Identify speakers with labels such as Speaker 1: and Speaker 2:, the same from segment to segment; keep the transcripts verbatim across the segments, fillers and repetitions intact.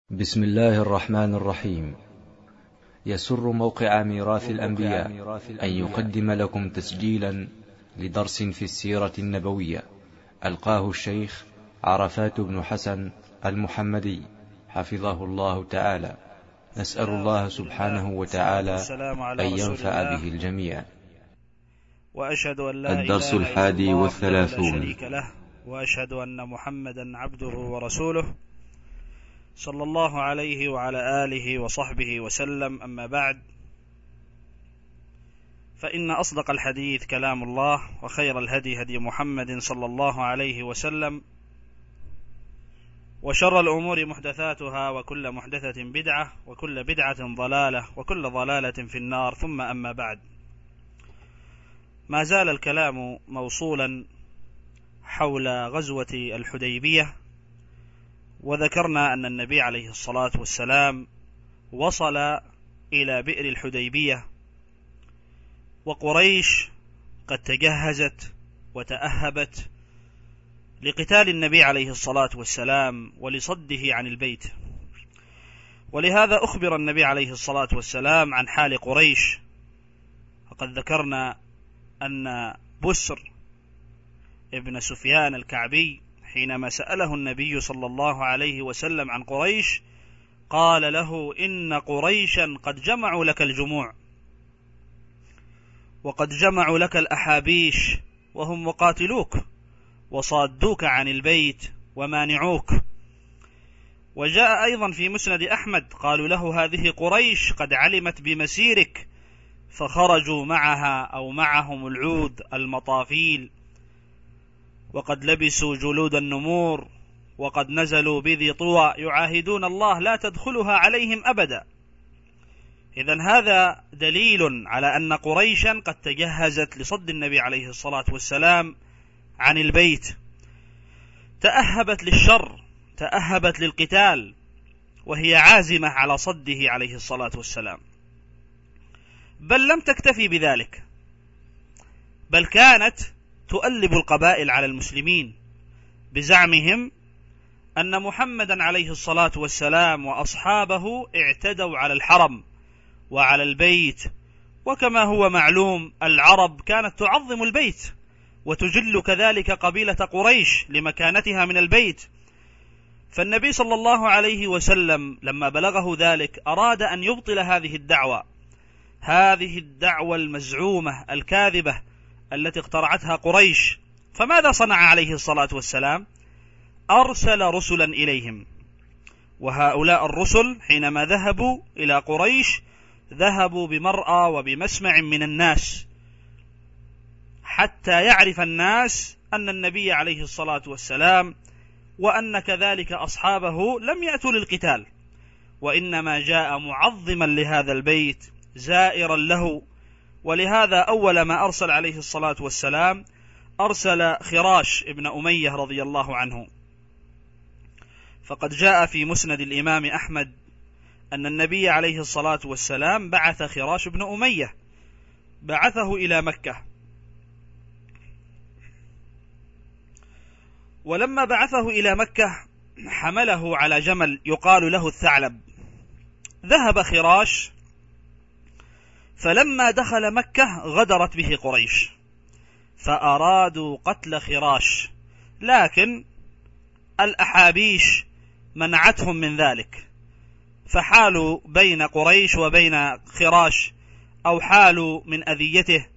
Speaker 1: بسم الله الرحمن الرحيم. يسر موقع ميراث الأنبياء أن يقدم لكم تسجيلا لدرس في السيرة النبوية ألقاه الشيخ عرفات بن حسن المحمدي حفظه الله تعالى. نسأل الله سبحانه وتعالى أن ينفع به الجميع.
Speaker 2: وأشهد أن لا
Speaker 1: الدرس
Speaker 2: إله
Speaker 1: الحادي
Speaker 2: إلا الله
Speaker 1: والثلاثون.
Speaker 2: لا شريك له، وأشهد أن محمدا عبده ورسوله صلى الله عليه وعلى آله وصحبه وسلم. أما بعد، فإن أصدق الحديث كلام الله، وخير الهدي هدي محمد صلى الله عليه وسلم، وشر الأمور محدثاتها، وكل محدثة بدعة، وكل بدعة ضلالة، وكل ضلالة في النار. ثم أما بعد، ما زال الكلام موصولا حول غزوة الحديبية، وذكرنا أن النبي عليه الصلاة والسلام وصل إلى بئر الحديبية، وقريش قد تجهزت وتأهبت لقتال النبي عليه الصلاة والسلام ولصده عن البيت. ولهذا أخبر النبي عليه الصلاة والسلام عن حال قريش. وقد ذكرنا أن بسر ابن سفيان الكعبي حينما سأله النبي صلى الله عليه وسلم عن قريش قال له: إن قريشا قد جمعوا لك الجموع، وقد جمعوا لك الأحابيش، وهم مقاتلوك وصادوك عن البيت ومانعوك. وجاء أيضا في مسند أحمد قالوا له: هذه قريش قد علمت بمسيرك فخرجوا معها أو معهم العود المطافيل، وقد لبسوا جلود النمور، وقد نزلوا بذي طوى يعاهدون الله لا تدخلها عليهم أبدا. إذن هذا دليل على أن قريشا قد تجهزت لصد النبي عليه الصلاة والسلام عن البيت، تأهبت للشر، تأهبت للقتال، وهي عازمة على صده عليه الصلاة والسلام. بل لم تكتفي بذلك، بل كانت تؤلب القبائل على المسلمين بزعمهم أن محمدا عليه الصلاة والسلام وأصحابه اعتدوا على الحرم وعلى البيت. وكما هو معلوم العرب كانت تعظم البيت وتجل كذلك قبيلة قريش لمكانتها من البيت. فالنبي صلى الله عليه وسلم لما بلغه ذلك أراد أن يبطل هذه الدعوة، هذه الدعوة المزعومة الكاذبة التي اخترعتها قريش. فماذا صنع عليه الصلاة والسلام؟ أرسل رسلا إليهم، وهؤلاء الرسل حينما ذهبوا إلى قريش ذهبوا بمرأى وبمسمع من الناس، حتى يعرف الناس أن النبي عليه الصلاة والسلام وأن كذلك أصحابه لم يأتوا للقتال، وإنما جاء معظما لهذا البيت زائرا له. ولهذا أول ما أرسل عليه الصلاة والسلام أرسل خراش ابن أمية رضي الله عنه. فقد جاء في مسند الإمام أحمد أن النبي عليه الصلاة والسلام بعث خراش ابن أمية، بعثه إلى مكة. ولما بعثه إلى مكة حمله على جمل يقال له الثعلب. ذهب خراش، فلما دخل مكة غدرت به قريش فأرادوا قتل خراش، لكن الأحابيش منعتهم من ذلك، فحالوا بين قريش وبين خراش، أو حالوا من أذيته،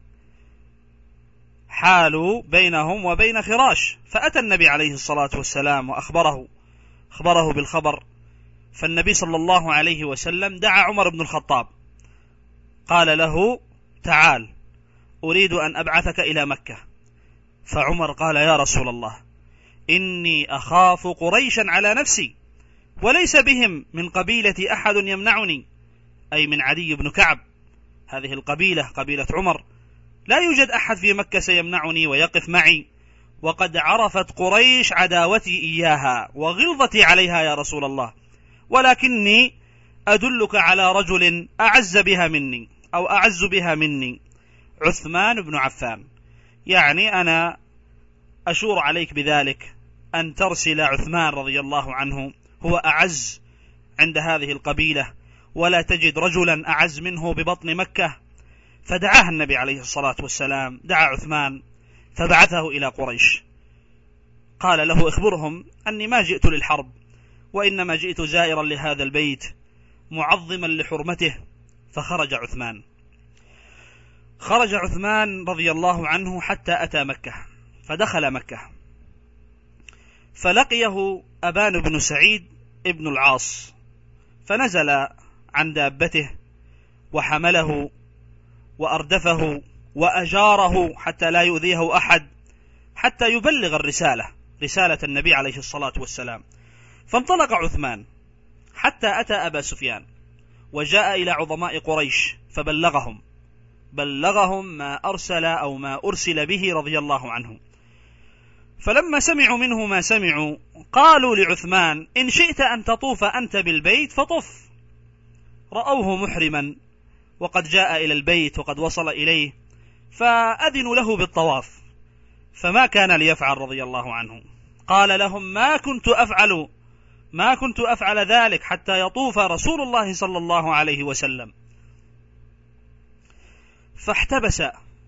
Speaker 2: حالوا بينهم وبين خراش. فأتى النبي عليه الصلاة والسلام وأخبره أخبره بالخبر. فالنبي صلى الله عليه وسلم دعا عمر بن الخطاب، قال له: تعال أريد أن أبعثك إلى مكة. فعمر قال: يا رسول الله، إني أخاف قريشا على نفسي، وليس بهم من قبيلة أحد يمنعني، أي من عدي بن كعب، هذه القبيلة قبيلة عمر، لا يوجد أحد في مكة سيمنعني ويقف معي، وقد عرفت قريش عداوتي إياها وغلظتي عليها يا رسول الله، ولكني أدلك على رجل أعز بها مني أو أعز بها مني، عثمان بن عفان. يعني أنا أشور عليك بذلك أن ترسل عثمان رضي الله عنه، هو أعز عند هذه القبيلة، ولا تجد رجلا أعز منه ببطن مكة. فدعاه النبي عليه الصلاة والسلام، دعا عثمان فبعثه إلى قريش، قال له: اخبرهم أني ما جئت للحرب، وإنما جئت زائرا لهذا البيت معظما لحرمته. فخرج عثمان خرج عثمان رضي الله عنه حتى أتى مكة، فدخل مكة، فلقيه أبان بن سعيد ابن العاص، فنزل عن دابته وحمله وأردفه وأجاره حتى لا يؤذيه أحد، حتى يبلغ الرسالة رسالة النبي عليه الصلاة والسلام. فانطلق عثمان حتى أتى أبا سفيان، وجاء إلى عظماء قريش فبلغهم بلغهم ما أرسل أو ما أرسل به رضي الله عنه. فلما سمعوا منه ما سمعوا قالوا لعثمان: إن شئت أن تطوف أنت بالبيت فطف. رأوه محرما وقد جاء إلى البيت وقد وصل إليه، فأذنوا له بالطواف، فما كان ليفعل رضي الله عنه. قال لهم: ما كنت أفعل ما كنت أفعل ذلك حتى يطوف رسول الله صلى الله عليه وسلم. فاحتبس،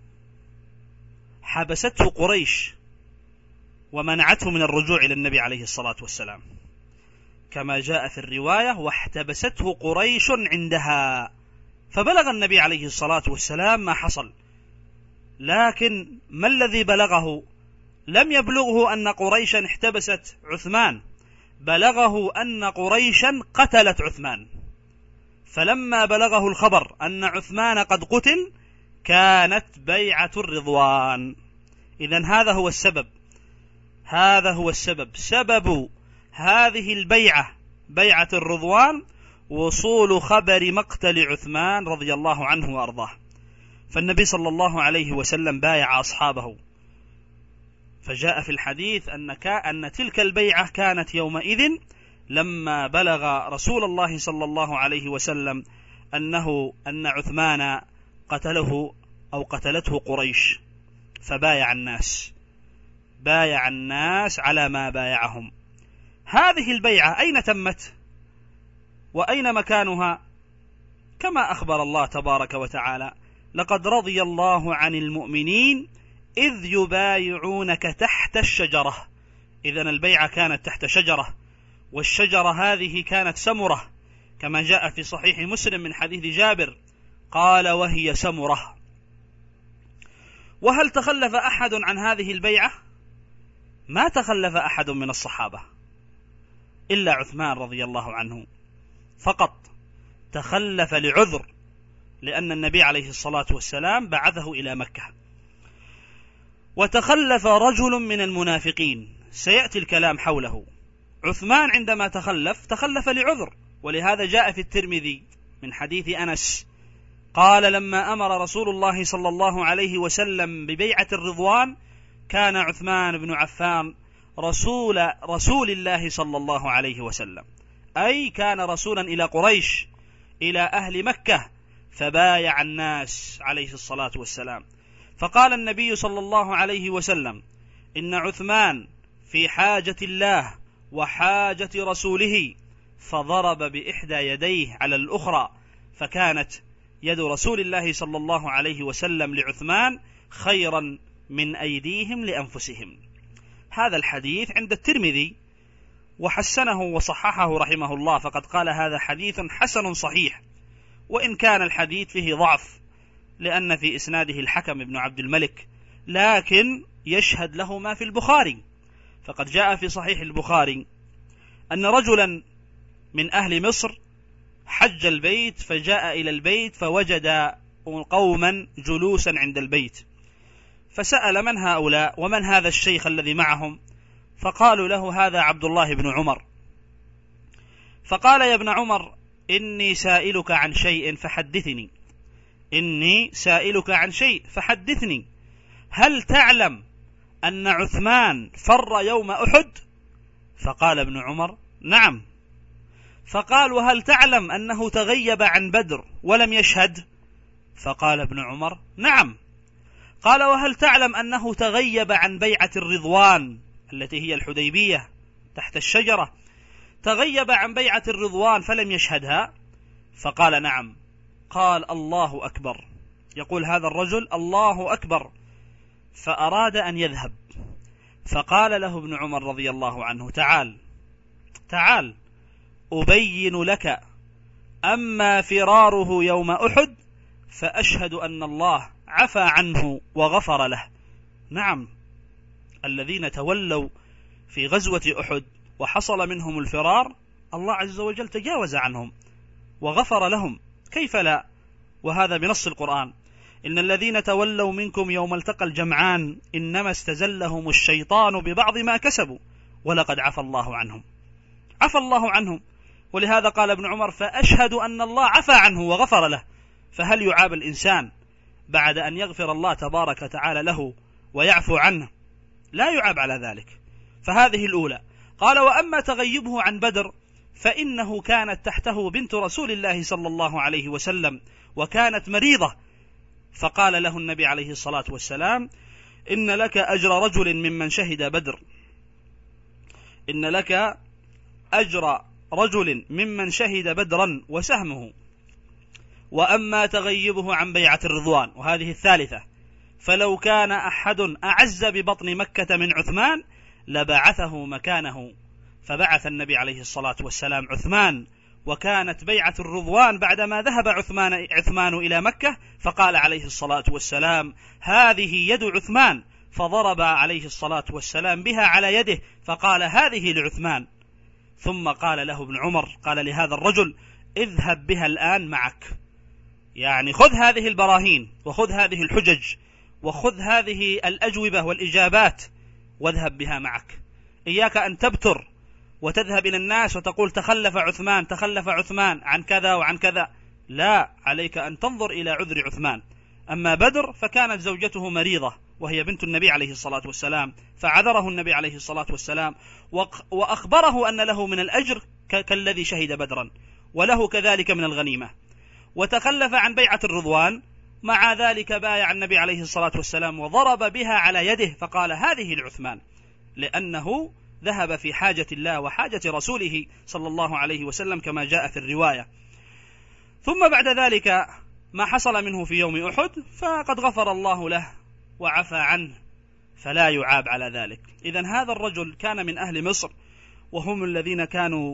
Speaker 2: حبسته قريش ومنعته من الرجوع إلى النبي عليه الصلاة والسلام، كما جاء في الرواية: واحتبسته قريش عندها. فبلغ النبي عليه الصلاة والسلام ما حصل، لكن ما الذي بلغه؟ لم يبلغه أن قريشا احتبست عثمان، بلغه أن قريشا قتلت عثمان. فلما بلغه الخبر أن عثمان قد قتل كانت بيعة الرضوان. إذن هذا هو السبب هذا هو السبب سبب هذه البيعة، بيعة الرضوان، وصول خبر مقتل عثمان رضي الله عنه وأرضاه. فالنبي صلى الله عليه وسلم بايع أصحابه، فجاء في الحديث أن, أن تلك البيعة كانت يومئذ لما بلغ رسول الله صلى الله عليه وسلم أنه أن عثمان قتله أو قتلته قريش، فبايع الناس بايع الناس على ما بايعهم. هذه البيعة أين تمت وأين مكانها؟ كما أخبر الله تبارك وتعالى: لقد رضي الله عن المؤمنين إذ يبايعونك تحت الشجرة. إذن البيعة كانت تحت شجرة، والشجرة هذه كانت سمرة، كما جاء في صحيح مسلم من حديث جابر قال: وهي سمرة. وهل تخلف أحد عن هذه البيعة؟ ما تخلف أحد من الصحابة إلا عثمان رضي الله عنه فقط، تخلف لعذر، لأن النبي عليه الصلاة والسلام بعثه إلى مكة. وتخلف رجل من المنافقين، سيأتي الكلام حوله. عثمان عندما تخلف تخلف لعذر، ولهذا جاء في الترمذي من حديث أنس قال: لما أمر رسول الله صلى الله عليه وسلم ببيعة الرضوان كان عثمان بن عفان رسول رسول الله صلى الله عليه وسلم، أي كان رسولا إلى قريش، إلى أهل مكة، فبايع الناس عليه الصلاة والسلام. فقال النبي صلى الله عليه وسلم: إن عثمان في حاجة الله وحاجة رسوله، فضرب بإحدى يديه على الأخرى، فكانت يد رسول الله صلى الله عليه وسلم لعثمان خيرا من أيديهم لأنفسهم. هذا الحديث عند الترمذي وحسنه وصححه رحمه الله، فقد قال: هذا حديث حسن صحيح، وإن كان الحديث فيه ضعف لأن في إسناده الحكم بن عبد الملك، لكن يشهد له ما في البخاري. فقد جاء في صحيح البخاري أن رجلا من أهل مصر حج البيت، فجاء إلى البيت فوجد قوما جلوسا عند البيت، فسأل: من هؤلاء ومن هذا الشيخ الذي معهم؟ فقالوا له: هذا عبد الله بن عمر. فقال: يا ابن عمر، إني سائلك عن شيء فحدثني إني سائلك عن شيء فحدثني هل تعلم أن عثمان فر يوم أحد؟ فقال ابن عمر: نعم. فقال: وهل تعلم أنه تغيب عن بدر ولم يشهد؟ فقال ابن عمر: نعم. قال: وهل تعلم أنه تغيب عن بيعة الرضوان التي هي الحديبية تحت الشجرة؟ تغيب عن بيعة الرضوان فلم يشهدها؟ فقال نعم. قال الله أكبر. يقول هذا الرجل الله أكبر، فأراد أن يذهب، فقال له ابن عمر رضي الله عنه تعال تعال أبين لك، أما فراره يوم أحد فأشهد أن الله عفى عنه وغفر له. نعم، الذين تولوا في غزوة أحد وحصل منهم الفرار الله عز وجل تجاوز عنهم وغفر لهم، كيف لا؟ وهذا بنص القرآن: إن الذين تولوا منكم يوم التقى الجمعان إنما استزلهم الشيطان ببعض ما كسبوا ولقد عفى الله عنهم. عفى الله عنهم، ولهذا قال ابن عمر: فأشهد أن الله عفى عنه وغفر له. فهل يعاب الإنسان بعد أن يغفر الله تبارك وتعالى له ويعفو عنه؟ لا يعاب على ذلك. فهذه الأولى. قال: وأما تغيبه عن بدر فإنه كانت تحته بنت رسول الله صلى الله عليه وسلم وكانت مريضة، فقال له النبي عليه الصلاة والسلام: إن لك أجر رجل ممن شهد بدر إن لك أجر رجل ممن شهد بدرا وسهمه. وأما تغيبه عن بيعة الرضوان، وهذه الثالثة، فلو كان أحد أعز ببطن مكة من عثمان لبعثه مكانه، فبعث النبي عليه الصلاة والسلام عثمان، وكانت بيعة الرضوان بعدما ذهب عثمان, عثمان إلى مكة، فقال عليه الصلاة والسلام: هذه يد عثمان، فضرب عليه الصلاة والسلام بها على يده فقال: هذه لعثمان. ثم قال له ابن عمر، قال لهذا الرجل: اذهب بها الآن معك، يعني خذ هذه البراهين وخذ هذه الحجج وخذ هذه الأجوبة والإجابات واذهب بها معك. إياك أن تبتر وتذهب إلى الناس وتقول تخلف عثمان تخلف عثمان عن كذا وعن كذا، لا، عليك أن تنظر إلى عذر عثمان. أما بدر فكانت زوجته مريضة وهي بنت النبي عليه الصلاة والسلام، فعذره النبي عليه الصلاة والسلام وأخبره أن له من الأجر كالذي شهد بدرا وله كذلك من الغنيمة. وتخلف عن بيعة الرضوان، مع ذلك بايع النبي عليه الصلاة والسلام وضرب بها على يده فقال: هذه لعثمان، لأنه ذهب في حاجة الله وحاجة رسوله صلى الله عليه وسلم كما جاء في الرواية. ثم بعد ذلك ما حصل منه في يوم أحد فقد غفر الله له وعفى عنه، فلا يعاب على ذلك. إذن هذا الرجل كان من أهل مصر، وهم الذين كانوا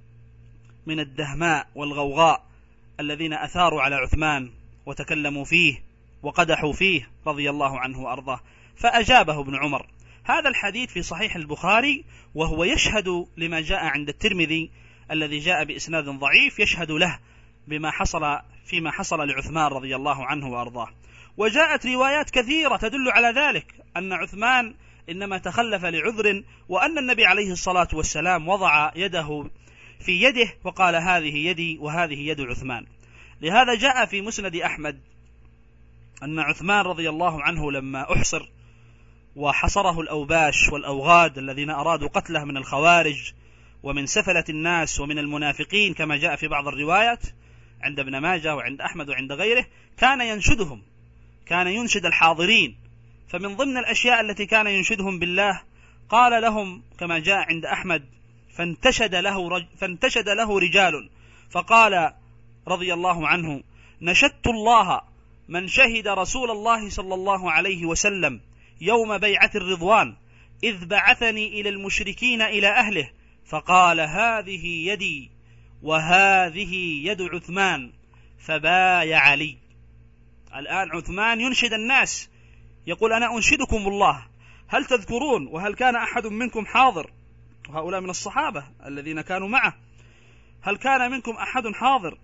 Speaker 2: من الدهماء والغوغاء الذين أثاروا على عثمان وتكلموا فيه وقدحوا فيه رضي الله عنه وأرضاه، فأجابه ابن عمر. هذا الحديث في صحيح البخاري، وهو يشهد لما جاء عند الترمذي الذي جاء بإسناد ضعيف، يشهد له بما حصل فيما حصل لعثمان رضي الله عنه وأرضاه. وجاءت روايات كثيرة تدل على ذلك، أن عثمان إنما تخلف لعذر، وأن النبي عليه الصلاة والسلام وضع يده في يده وقال: هذه يدي وهذه يد عثمان. لهذا جاء في مسند أحمد أن عثمان رضي الله عنه لما أحصر وحصره الأوباش والأوغاد الذين أرادوا قتله من الخوارج ومن سفلة الناس ومن المنافقين كما جاء في بعض الروايات عند ابن ماجه وعند أحمد وعند غيره، كان ينشدهم، كان ينشد الحاضرين. فمن ضمن الأشياء التي كان ينشدهم بالله قال لهم كما جاء عند أحمد: فانتشد له, رج فانتشد له رجال فقال رضي الله عنه: نشدت الله من شهد رسول الله صلى الله عليه وسلم يوم بيعة الرضوان إذ بعثني إلى المشركين إلى أهله فقال: هذه يدي وهذه يد عثمان، فبايع لي. الآن عثمان ينشد الناس، يقول: أنا أنشدكم الله، هل تذكرون وهل كان أحد منكم حاضر؟ وهؤلاء من الصحابة الذين كانوا معه، هل كان منكم أحد حاضر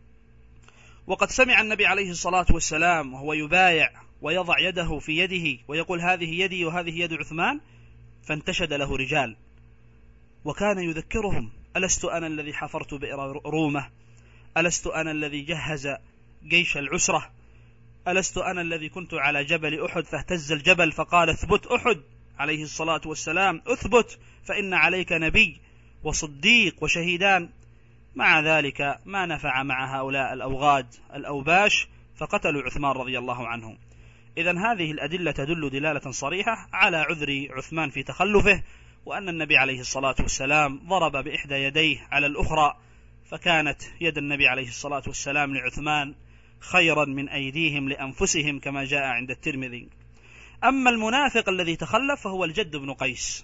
Speaker 2: وقد سمع النبي عليه الصلاة والسلام وهو يبايع ويضع يده في يده ويقول: هذه يدي وهذه يد عثمان؟ فانتشد له رجال وكان يذكرهم: ألست أنا الذي حفرت بئر رومة؟ ألست أنا الذي جهز جيش العسرة؟ ألست أنا الذي كنت على جبل أحد فاهتز الجبل فقال: اثبت أحد عليه الصلاة والسلام، اثبت فإن عليك نبي وصديق وشهيدان. مع ذلك ما نفع مع هؤلاء الأوغاد الأوباش فقتلوا عثمان رضي الله عنه. إذن هذه الأدلة تدل دلالة صريحة على عذر عثمان في تخلفه، وأن النبي عليه الصلاة والسلام ضرب بإحدى يديه على الأخرى، فكانت يد النبي عليه الصلاة والسلام لعثمان خيرا من أيديهم لأنفسهم كما جاء عند الترمذي. أما المنافق الذي تخلف فهو الجد بن قيس،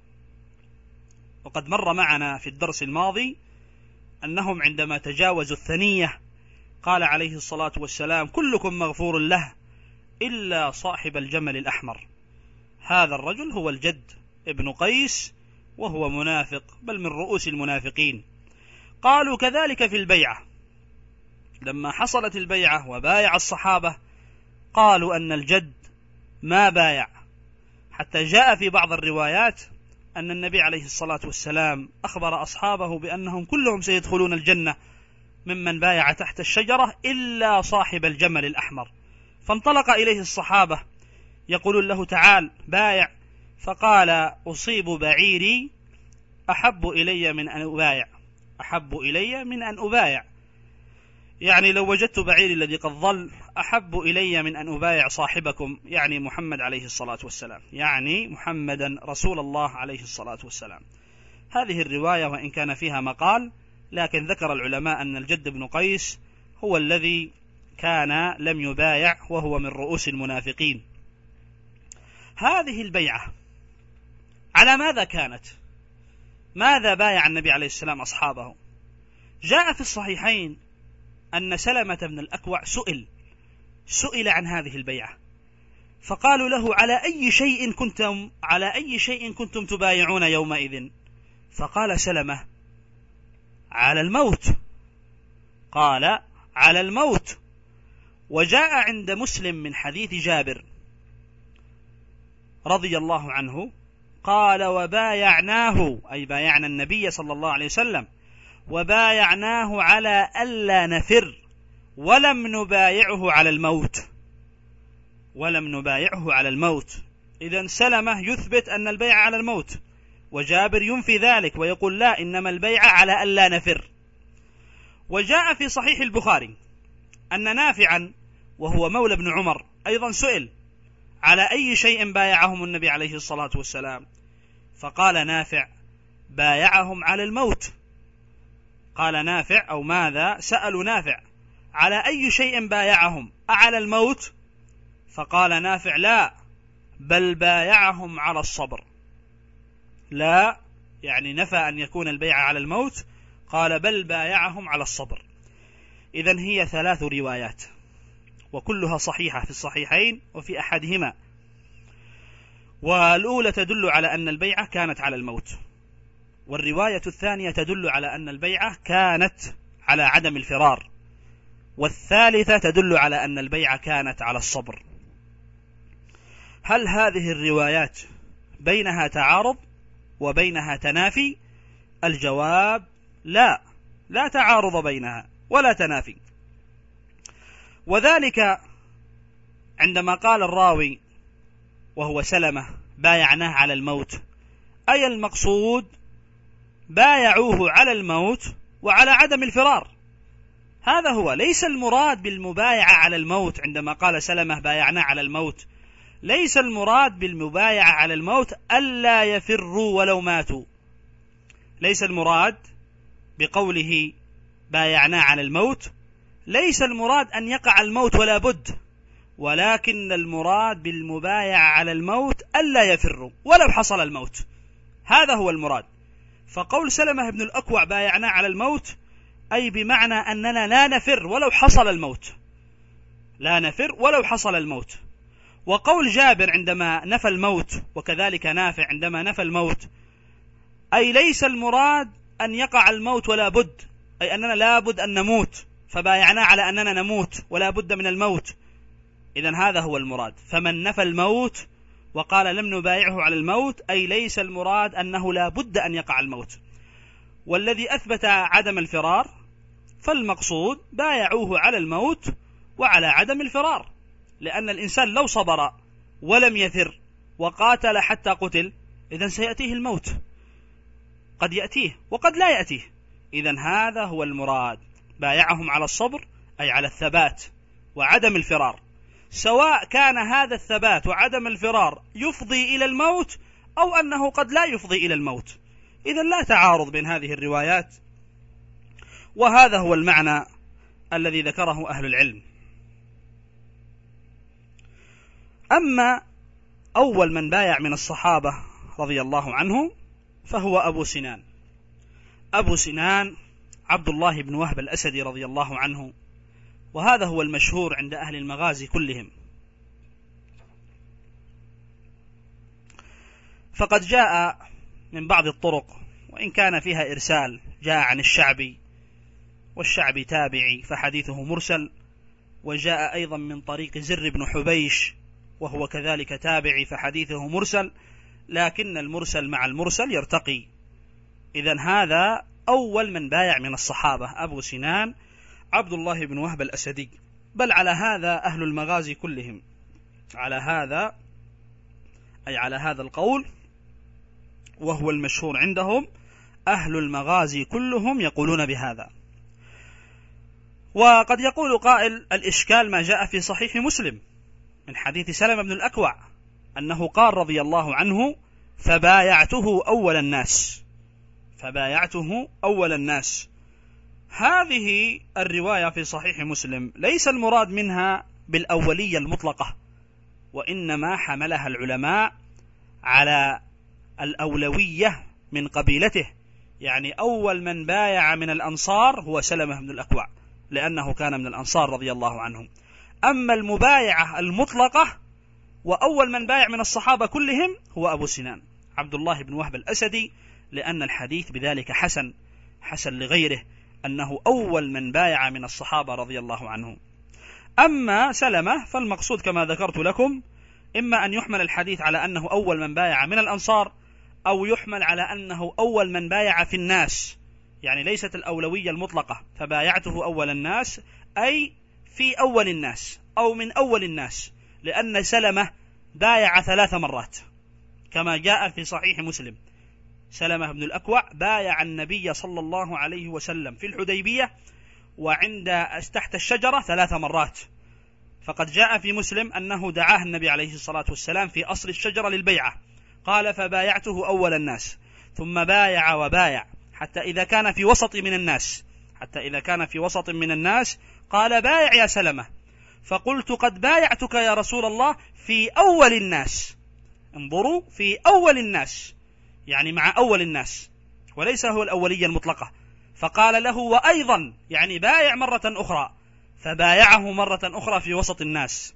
Speaker 2: وقد مر معنا في الدرس الماضي أنهم عندما تجاوزوا الثنية قال عليه الصلاة والسلام: كلكم مغفور له إلا صاحب الجمل الأحمر. هذا الرجل هو الجد ابن قيس، وهو منافق، بل من رؤوس المنافقين. قالوا كذلك في البيعة، لما حصلت البيعة وبايع الصحابة قالوا أن الجد ما بايع، حتى جاء في بعض الروايات أن النبي عليه الصلاة والسلام أخبر أصحابه بأنهم كلهم سيدخلون الجنة ممن بايع تحت الشجرة إلا صاحب الجمل الأحمر. فانطلق إليه الصحابة يقولون له: تعال بايع. فقال: أصيب بعيري أحب إلي من أن أبايع، أحب إلي من أن أبايع، يعني لو وجدت بعيري الذي قد ضل أحب إلي من أن أبايع صاحبكم، يعني محمد عليه الصلاة والسلام، يعني محمدا رسول الله عليه الصلاة والسلام. هذه الرواية وإن كان فيها مقال، لكن ذكر العلماء أن الجد بن قيس هو الذي كان لم يبايع، وهو من رؤوس المنافقين. هذه البيعة على ماذا كانت؟ ماذا بايع النبي عليه السلام أصحابه؟ جاء في الصحيحين أن سلمة بن الأكوع سئل سئل عن هذه البيعة، فقالوا له: على أي شيء كنتم على أي شيء كنتم تبايعون يومئذ؟ فقال سلمة: على الموت. قال: على الموت. وجاء عند مسلم من حديث جابر رضي الله عنه قال: وبايعناه، أي بايعنا النبي صلى الله عليه وسلم، وبايعناه على ألا نفر ولم نبايعه على الموت، ولم نبايعه على الموت. إذن سلمة يثبت أن البيع على الموت، وجابر ينفي ذلك ويقول: لا، إنما البيع على ألا نفر. وجاء في صحيح البخاري أن نافعا وهو مولى بن عمر أيضا سئل: على أي شيء بايعهم النبي عليه الصلاة والسلام؟ فقال نافع: بايعهم على الموت. قال نافع: أو ماذا سألوا نافع على أي شيء بايعهم، أعلى الموت؟ فقال نافع: لا، بل بايعهم على الصبر. لا، يعني نفى أن يكون البيع على الموت، قال: بل بايعهم على الصبر. إذن هي ثلاث روايات، وكلها صحيحة في الصحيحين وفي أحدهما. والأولى تدل على أن البيعة كانت على الموت، والرواية الثانية تدل على أن البيعة كانت على عدم الفرار، والثالثة تدل على أن البيعة كانت على الصبر. هل هذه الروايات بينها تعارض وبينها تنافي؟ الجواب: لا، لا تعارض بينها ولا تنافي. وذلك عندما قال الراوي وهو سلمة: بايعناه على الموت، أي المقصود بايعوه على الموت وعلى عدم الفرار. هذا هو، ليس المراد بالمبايعة على الموت. عندما قال سلمة: بايعناه على الموت، ليس المراد بالمبايعة على الموت ألا يفروا ولو ماتوا. ليس المراد بقوله بايعناه على الموت، ليس المراد أن يقع الموت ولا بد، ولكن المراد بالمبايعة على الموت ألا يفروا ولو حصل الموت. هذا هو المراد. فقول سلمة بن الأكوع بايعناه على الموت أي بمعنى أننا لا نفر ولو حصل الموت، لا نفر ولو حصل الموت. وقول جابر عندما نفى الموت، وكذلك نافع عندما نفى الموت، أي ليس المراد أن يقع الموت ولا بد، أي أننا لا بد أن نموت، فبايعنا على أننا نموت ولا بد من الموت. إذن هذا هو المراد. فمن نفى الموت وقال لم نبايعه على الموت، أي ليس المراد أنه لا بد أن يقع الموت. والذي أثبت عدم الفرار فالمقصود بايعوه على الموت وعلى عدم الفرار، لأن الإنسان لو صبر ولم يفر وقاتل حتى قتل إذن سيأتيه الموت، قد يأتيه وقد لا يأتيه. إذن هذا هو المراد، بايعهم على الصبر أي على الثبات وعدم الفرار، سواء كان هذا الثبات وعدم الفرار يفضي إلى الموت أو أنه قد لا يفضي إلى الموت. إذن لا تعارض بين هذه الروايات، وهذا هو المعنى الذي ذكره أهل العلم. أما أول من بايع من الصحابة رضي الله عنه فهو أبو سنان. أبو سنان عبد الله بن وهب الأسدي رضي الله عنه، وهذا هو المشهور عند أهل المغازي كلهم. فقد جاء من بعض الطرق، وإن كان فيها إرسال، جاء عن الشعبي، والشعبي تابعي فحديثه مرسل، وجاء أيضا من طريق زر بن حبيش وهو كذلك تابعي فحديثه مرسل، لكن المرسل مع المرسل يرتقي. إذن هذا أول من بايع من الصحابة أبو سنان عبد الله بن وهب الأسدي، بل على هذا أهل المغازي كلهم، على هذا أي على هذا القول، وهو المشهور عندهم، أهل المغازي كلهم يقولون بهذا. وقد يقول قائل الإشكال ما جاء في صحيح مسلم من حديث سلمة بن الأكوع أنه قال رضي الله عنه: فبايعته أول الناس، فبايعته أول الناس. هذه الرواية في صحيح مسلم ليس المراد منها بالأولية المطلقة، وإنما حملها العلماء على الأولوية من قبيلته، يعني أول من بايع من الأنصار هو سلمة بن الأكوع لأنه كان من الأنصار رضي الله عنهم. أما المبايعة المطلقة وأول من بايع من الصحابة كلهم هو أبو سنان عبد الله بن وهب الأسدي، لأن الحديث بذلك حسن حسن لغيره، أنه أول من بايع من الصحابة رضي الله عنهم. أما سلمة فالمقصود كما ذكرت لكم، إما أن يحمل الحديث على أنه أول من بايع من الأنصار، أو يحمل على أنه أول من بايع في الناس، يعني ليست الأولوية المطلقة، فبايعته أول الناس أي في أول الناس أو من أول الناس، لأن سلمة بايع ثلاث مرات كما جاء في صحيح مسلم. سلمة بن الأكوع بايع النبي صلى الله عليه وسلم في الحديبية وعند تحت الشجرة ثلاث مرات، فقد جاء في مسلم أنه دعاه النبي عليه الصلاة والسلام في أصل الشجرة للبيعة، قال: فبايعته أول الناس، ثم بايع وبايع حتى إذا كان في وسط من الناس حتى إذا كان في وسط من الناس قال: بايع يا سلمة، فقلت: قد بايعتك يا رسول الله في أول الناس. انظروا، في أول الناس، يعني مع أول الناس، وليس هو الأولية المطلقة. فقال له: وأيضا، يعني بايع مرة أخرى، فبايعه مرة أخرى في وسط الناس.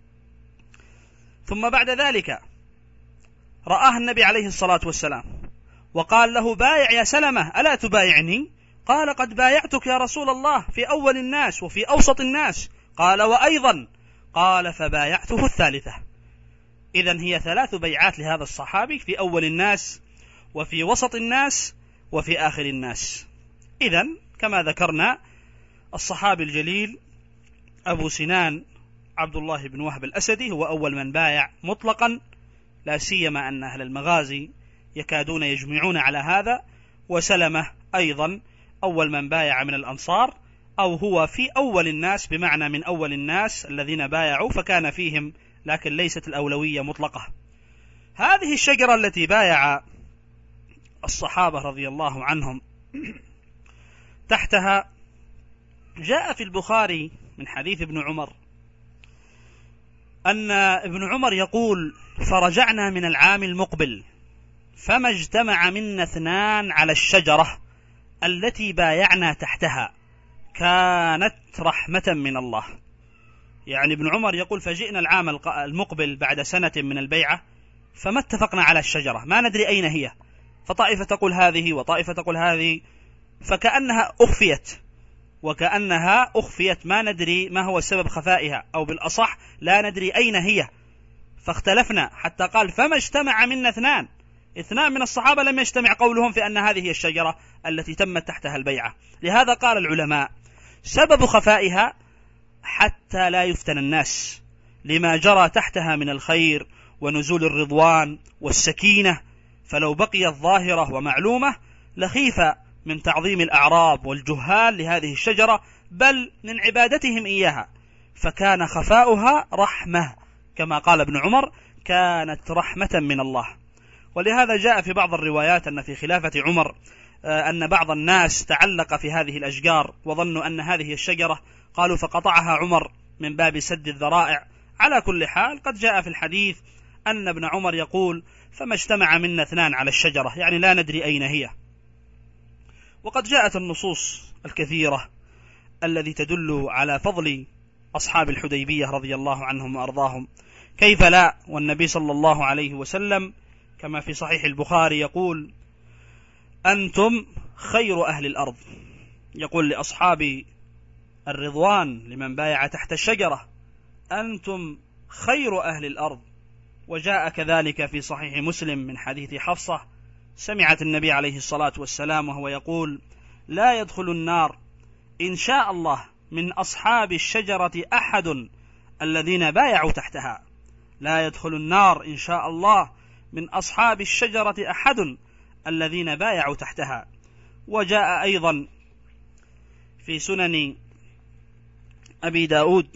Speaker 2: ثم بعد ذلك رآه النبي عليه الصلاة والسلام وقال له: بايع يا سلمة، ألا تبايعني؟ قال: قد بايعتك يا رسول الله في أول الناس وفي أوسط الناس. قال: وأيضا. قال: فبايعته الثالثة. إذن هي ثلاث بيعات لهذا الصحابي، في أول الناس وفي وسط الناس وفي آخر الناس. إذن كما ذكرنا، الصحابي الجليل أبو سنان عبد الله بن وهب الأسدي هو أول من بايع مطلقا، لا سيما أن أهل المغازي يكادون يجمعون على هذا. وسلمة أيضا أول من بايع من الأنصار، أو هو في أول الناس، بمعنى من أول الناس الذين بايعوا فكان فيهم، لكن ليست الأولوية مطلقة. هذه الشجرة التي بايع الصحابة رضي الله عنهم تحتها، جاء في البخاري من حديث ابن عمر أن ابن عمر يقول: فرجعنا من العام المقبل فما اجتمع منا اثنان على الشجرة التي بايعنا تحتها، كانت رحمة من الله. يعني ابن عمر يقول: فجئنا العام المقبل بعد سنة من البيعة فما اتفقنا على الشجرة، ما ندري أين هي، فطائفة تقول هذه وطائفة تقول هذه، فكأنها أخفيت وكأنها أخفيت ما ندري ما هو سبب خفائها، أو بالأصح لا ندري أين هي، فاختلفنا حتى قال: فما اجتمع منا اثنان اثنان من الصحابة لم يجتمع قولهم في أن هذه هي الشجرة التي تمت تحتها البيعة. لهذا قال العلماء: سبب خفائها حتى لا يفتن الناس لما جرى تحتها من الخير ونزول الرضوان والسكينة، فلو بقيت ظاهرة ومعلومة لخيف من تعظيم الأعراب والجهال لهذه الشجرة، بل من عبادتهم إياها، فكان خفاؤها رحمة، كما قال ابن عمر: كانت رحمة من الله. ولهذا جاء في بعض الروايات أن في خلافة عمر أن بعض الناس تعلق في هذه الأشجار وظنوا أن هذه الشجرة، قالوا فقطعها عمر من باب سد الذرائع. على كل حال قد جاء في الحديث أن ابن عمر يقول فما اجتمع منا اثنان على الشجرة، يعني لا ندري أين هي. وقد جاءت النصوص الكثيرة التي تدل على فضل أصحاب الحديبية رضي الله عنهم وأرضاهم، كيف لا، والنبي صلى الله عليه وسلم كما في صحيح البخاري يقول أنتم خير أهل الأرض، يقول لأصحاب الرضوان لمن بايع تحت الشجرة أنتم خير أهل الأرض. وجاء كذلك في صحيح مسلم من حديث حفصة سمعت النبي عليه الصلاة والسلام وهو يقول لا يدخل النار إن شاء الله من أصحاب الشجرة أحد الذين بايعوا تحتها، لا يدخل النار إن شاء الله من أصحاب الشجرة أحد الذين بايعوا تحتها. وجاء أيضا في سنن أبي داود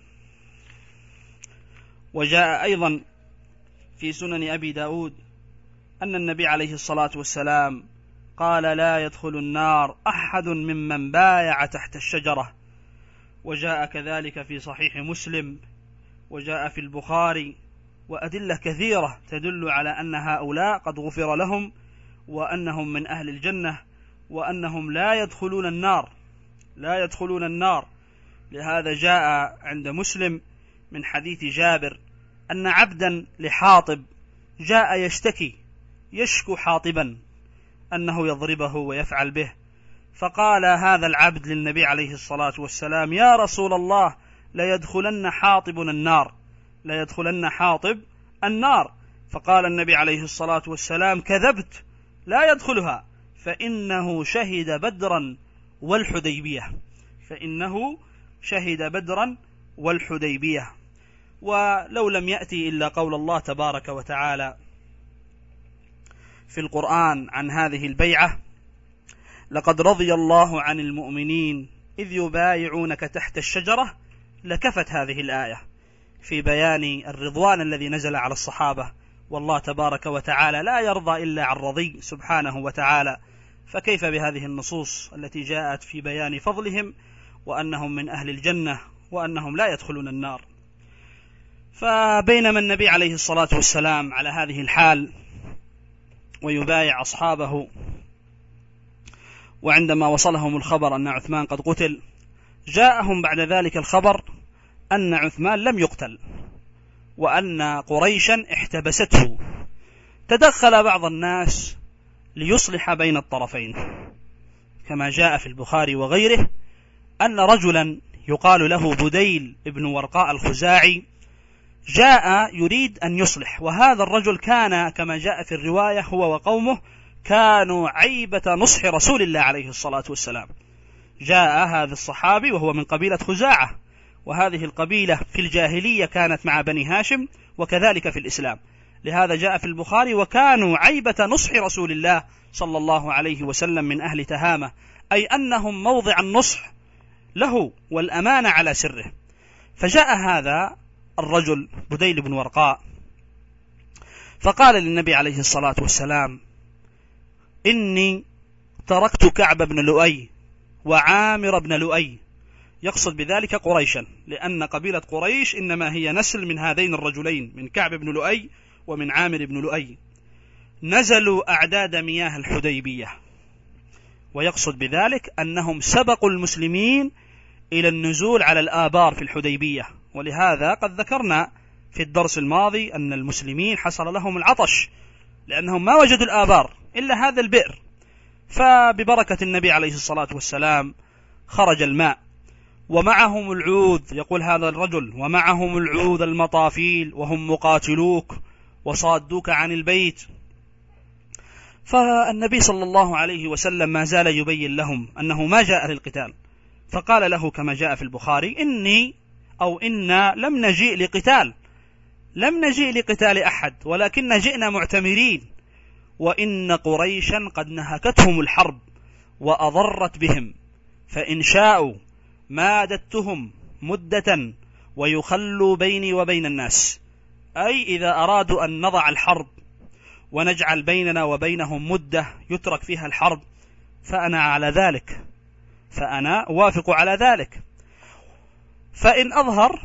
Speaker 2: وجاء أيضا في سنن أبي داود أن النبي عليه الصلاة والسلام قال لا يدخل النار أحد ممن بايع تحت الشجرة. وجاء كذلك في صحيح مسلم وجاء في البخاري وأدلة كثيرة تدل على أن هؤلاء قد غفر لهم وأنهم من أهل الجنة وأنهم لا يدخلون النار لا يدخلون النار. لهذا جاء عند مسلم من حديث جابر أن عبدا لحاطب جاء يشتكي يشكو حاطبا أنه يضربه ويفعل به، فقال هذا العبد للنبي عليه الصلاة والسلام يا رسول الله لا يدخلن حاطب النار لا يدخلن حاطب النار. فقال النبي عليه الصلاة والسلام كذبت لا يدخلها فإنه شهد بدرا والحديبية فإنه شهد بدرا والحديبية. ولو لم يأتي إلا قول الله تبارك وتعالى في القرآن عن هذه البيعة لقد رضي الله عن المؤمنين إذ يبايعونك تحت الشجرة لكفت هذه الآية في بيان الرضوان الذي نزل على الصحابة. والله تبارك وتعالى لا يرضى إلا عن رضي سبحانه وتعالى، فكيف بهذه النصوص التي جاءت في بيان فضلهم وأنهم من أهل الجنة وأنهم لا يدخلون النار. فبينما النبي عليه الصلاة والسلام على هذه الحال ويبايع أصحابه، وعندما وصلهم الخبر أن عثمان قد قتل جاءهم بعد ذلك الخبر أن عثمان لم يقتل وأن قريشا احتبسته. تدخل بعض الناس ليصلح بين الطرفين، كما جاء في البخاري وغيره أن رجلا يقال له بديل ابن ورقاء الخزاعي جاء يريد أن يصلح، وهذا الرجل كان كما جاء في الرواية هو وقومه كانوا عيبة نصح رسول الله عليه الصلاة والسلام. جاء هذا الصحابي وهو من قبيلة خزاعة، وهذه القبيلة في الجاهلية كانت مع بني هاشم وكذلك في الإسلام. لهذا جاء في البخاري وكانوا عيبة نصح رسول الله صلى الله عليه وسلم من أهل تهامة، أي أنهم موضع النصح له والأمانة على سره. فجاء هذا الرجل بديل بن ورقاء فقال للنبي عليه الصلاة والسلام إني تركت كعب بن لؤي وعامر بن لؤي، يقصد بذلك قريشا، لأن قبيلة قريش إنما هي نسل من هذين الرجلين من كعب بن لؤي ومن عامر بن لؤي، نزلوا أعداد مياه الحديبية، ويقصد بذلك أنهم سبقوا المسلمين إلى النزول على الآبار في الحديبية. ولهذا قد ذكرنا في الدرس الماضي أن المسلمين حصل لهم العطش لأنهم ما وجدوا الآبار إلا هذا البئر، فببركة النبي عليه الصلاة والسلام خرج الماء ومعهم العود، يقول هذا الرجل ومعهم العود المطافيل وهم مقاتلوك وصادوك عن البيت. فالنبي صلى الله عليه وسلم ما زال يبين لهم أنه ما جاء للقتال، فقال له كما جاء في البخاري إني أو إنا لم نجيء لقتال لم نجيء لقتال أحد ولكن جئنا معتمرين، وإن قريشا قد نهكتهم الحرب وأضرت بهم، فإن شاءوا مادتهم مدة ويخلوا بيني وبين الناس، أي إذا أرادوا أن نضع الحرب ونجعل بيننا وبينهم مدة يترك فيها الحرب، فأنا على ذلك، فأنا أوافق على ذلك. فإن أظهر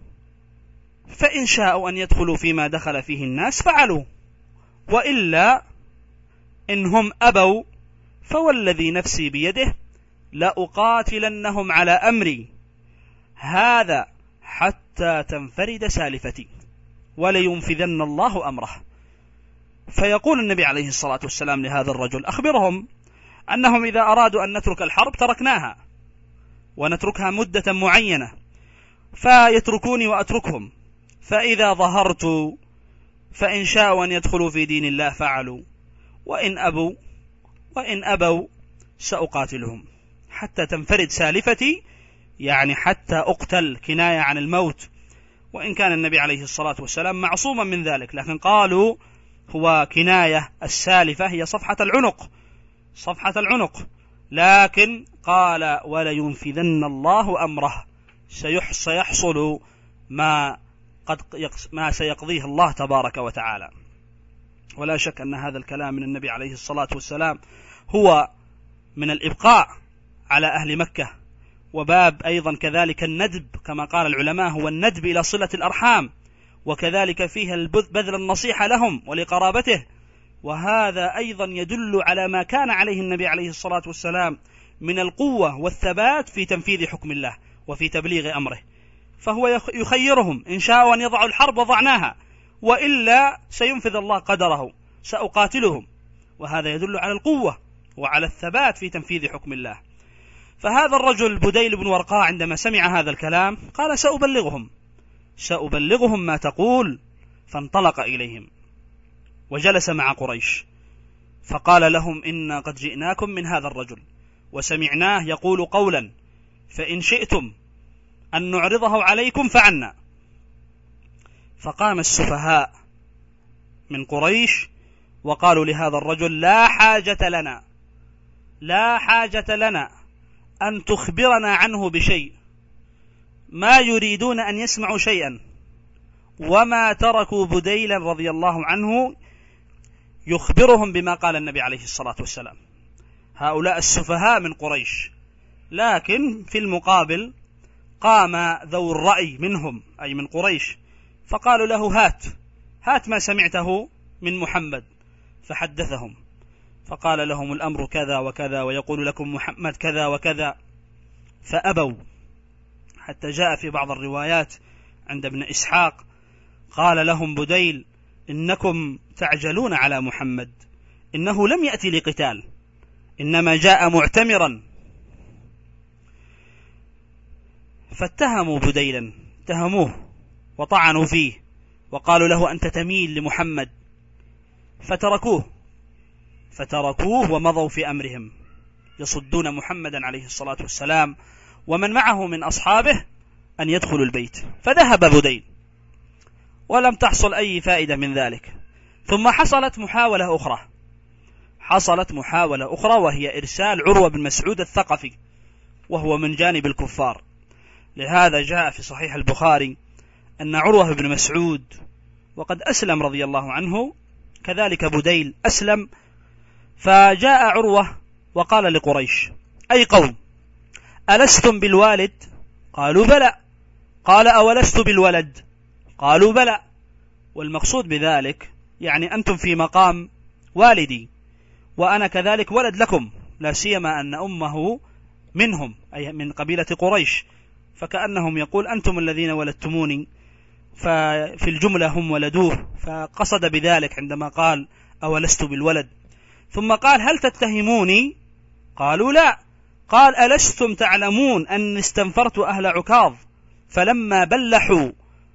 Speaker 2: فإن شاءوا أن يدخلوا فيما دخل فيه الناس فعلوا، وإلا إن هم أبوا فوالذي نفسي بيده لأقاتلنهم على أمري هذا حتى تنفرد سالفتي ولينفذن الله أمره. فيقول النبي عليه الصلاة والسلام لهذا الرجل: أخبرهم أنهم إذا أرادوا أن نترك الحرب تركناها ونتركها مدة معينة، فيتركوني وأتركهم، فإذا ظهرت فإن شاءوا أن يدخلوا في دين الله فعلوا، وإن أبوا وإن أبوا سأقاتلهم حتى تنفرد سالفتي، يعني حتى أقتل، كناية عن الموت. وإن كان النبي عليه الصلاة والسلام معصوما من ذلك، لكن قالوا هو كناية، السالفة هي صفحة العنق، صفحة العنق، لكن قال ولينفذن الله أمره، سيحصل ما قد ما سيقضيه الله تبارك وتعالى. ولا شك أن هذا الكلام من النبي عليه الصلاة والسلام هو من الإبقاء على أهل مكة، وباب أيضا كذلك الندب، كما قال العلماء هو الندب إلى صلة الأرحام، وكذلك فيها بذل النصيحة لهم ولقرابته. وهذا أيضا يدل على ما كان عليه النبي عليه الصلاة والسلام من القوة والثبات في تنفيذ حكم الله وفي تبليغ أمره، فهو يخيرهم إن شاءوا أن يضعوا الحرب وضعناها، وإلا سينفذ الله قدره، سأقاتلهم. وهذا يدل على القوة وعلى الثبات في تنفيذ حكم الله. فهذا الرجل بديل بن ورقاء عندما سمع هذا الكلام قال: سأبلغهم سأبلغهم ما تقول. فانطلق إليهم وجلس مع قريش، فقال لهم: إنا قد جئناكم من هذا الرجل وسمعناه يقول قولا، فإن شئتم أن نعرضه عليكم فعنا. فقام السفهاء من قريش وقالوا لهذا الرجل: لا حاجة لنا لا حاجة لنا أن تخبرنا عنه بشيء، ما يريدون أن يسمعوا شيئا، وما تركوا بديلا رضي الله عنه يخبرهم بما قال النبي عليه الصلاة والسلام. هؤلاء السفهاء من قريش، لكن في المقابل قام ذو الرأي منهم أي من قريش فقالوا له: هات هات ما سمعته من محمد. فحدثهم فقال لهم: الأمر كذا وكذا، ويقول لكم محمد كذا وكذا. فأبوا، حتى جاء في بعض الروايات عند ابن إسحاق قال لهم بديل: إنكم تعجلون على محمد، إنه لم يأتي لقتال، إنما جاء معتمرا. فاتهموا بديلا، اتهموه وطعنوا فيه وقالوا له: أنت تميل لمحمد. فتركوه فتركوه ومضوا في أمرهم يصدون محمدا عليه الصلاة والسلام ومن معه من أصحابه أن يدخلوا البيت. فذهب بديل ولم تحصل أي فائدة من ذلك. ثم حصلت محاولة أخرى حصلت محاولة أخرى وهي إرسال عروة بن مسعود الثقفي، وهو من جانب الكفار. لهذا جاء في صحيح البخاري أن عروة بن مسعود وقد أسلم رضي الله عنه، كذلك بديل أسلم. فجاء عروة وقال لقريش: أي قوم، ألستم بالوالد؟ قالوا بلى. قال: أولست بالولد؟ قالوا بلى. والمقصود بذلك يعني أنتم في مقام والدي، وأنا كذلك ولد لكم، لا سيما أن أمه منهم أي من قبيلة قريش، فكأنهم يقول: أنتم الذين ولدتموني، ففي الجملة هم ولدوه، فقصد بذلك عندما قال: أولست بالولد. ثم قال: هل تتهموني؟ قالوا لا. قال: ألستم تعلمون أن استنفرت أهل عكاظ فلما بلحوا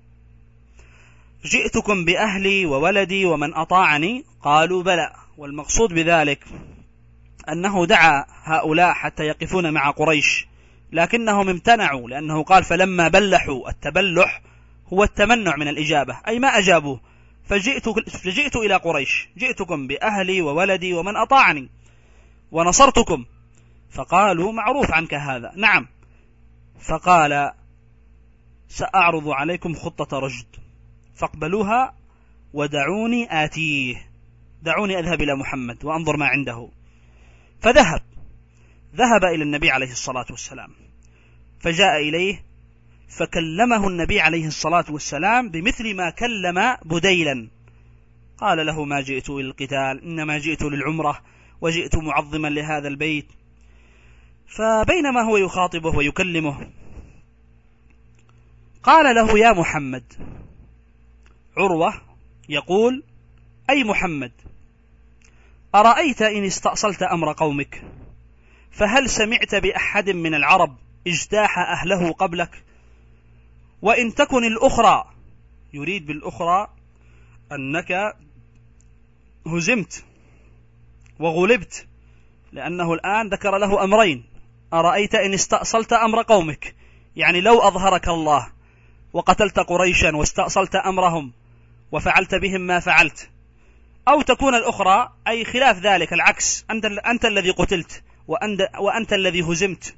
Speaker 2: جئتكم بأهلي وولدي ومن أطاعني؟ قالوا بلى. والمقصود بذلك أنه دعا هؤلاء حتى يقفون مع قريش، لكنهم امتنعوا، لأنه قال: فلما بلحوا، التبلح هو التمنع من الإجابة، أي ما أجابوه. فجئت, فجئت إلى قريش، جئتكم بأهلي وولدي ومن أطاعني ونصرتكم. فقالوا: معروف عنك هذا. نعم. فقال: سأعرض عليكم خطة رشد فاقبلوها ودعوني آتيه. دعوني أذهب إلى محمد وأنظر ما عنده. فذهب ذهب إلى النبي عليه الصلاة والسلام، فجاء إليه فكلمه النبي عليه الصلاة والسلام بمثل ما كلم بديلا. قال له: ما جئت إلى القتال، إنما جئت للعمرة وجئت معظما لهذا البيت. فبينما هو يخاطبه ويكلمه قال له: يا محمد. عروة يقول: أي محمد، أرأيت إن استأصلت أمر قومك، فهل سمعت بأحد من العرب اجتاح أهله قبلك؟ وإن تكن الأخرى، يريد بالأخرى أنك هزمت وغلبت، لأنه الآن ذكر له أمرين: أرأيت إن استأصلت أمر قومك، يعني لو أظهرك الله وقتلت قريشا واستأصلت أمرهم وفعلت بهم ما فعلت، أو تكون الأخرى أي خلاف ذلك، العكس، أنت, أنت الذي قتلت وأنت, وأنت الذي هزمت.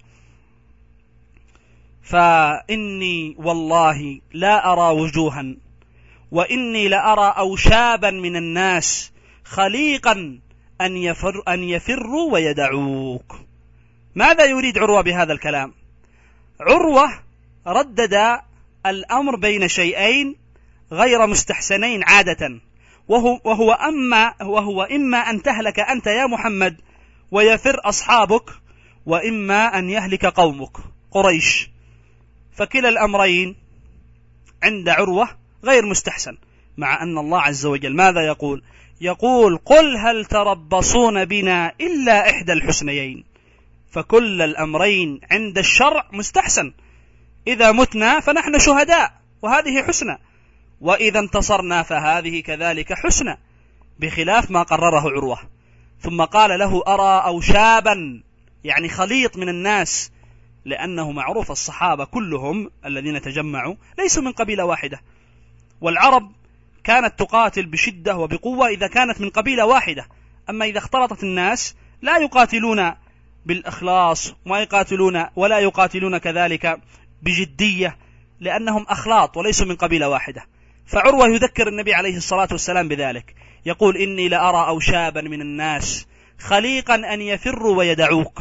Speaker 2: فإني والله لا أرى وجوها، وإني لأرى أوشابا من الناس خليقا أن, يفر أن يفروا ويدعوك. ماذا يريد عروة بهذا الكلام؟ عروة ردد الأمر بين شيئين غير مستحسنين عادة، وهو, وهو, أما وهو إما أن تهلك أنت يا محمد ويفر أصحابك، وإما أن يهلك قومك قريش. فكلا الأمرين عند عروة غير مستحسن، مع أن الله عز وجل ماذا يقول؟ يقول: قل هل تربصون بنا إلا إحدى الحسنيين. فكل الأمرين عند الشرع مستحسن، إذا متنا فنحن شهداء وهذه حسنى، وإذا انتصرنا فهذه كذلك حسنى، بخلاف ما قرره عروة. ثم قال له: أرى أوشابا، يعني خليط من الناس، لأنه معروف الصحابة كلهم الذين تجمعوا ليسوا من قبيلة واحدة، والعرب كانت تقاتل بشدة وبقوة إذا كانت من قبيلة واحدة، أما إذا اختلطت الناس لا يقاتلون بالإخلاص وما يقاتلون ولا يقاتلون كذلك بجدية، لأنهم أخلاط وليسوا من قبيلة واحدة. فعروة يذكر النبي عليه الصلاة والسلام بذلك، يقول: إني لأرى أوشابا من الناس خليقا أن يفروا ويدعوك.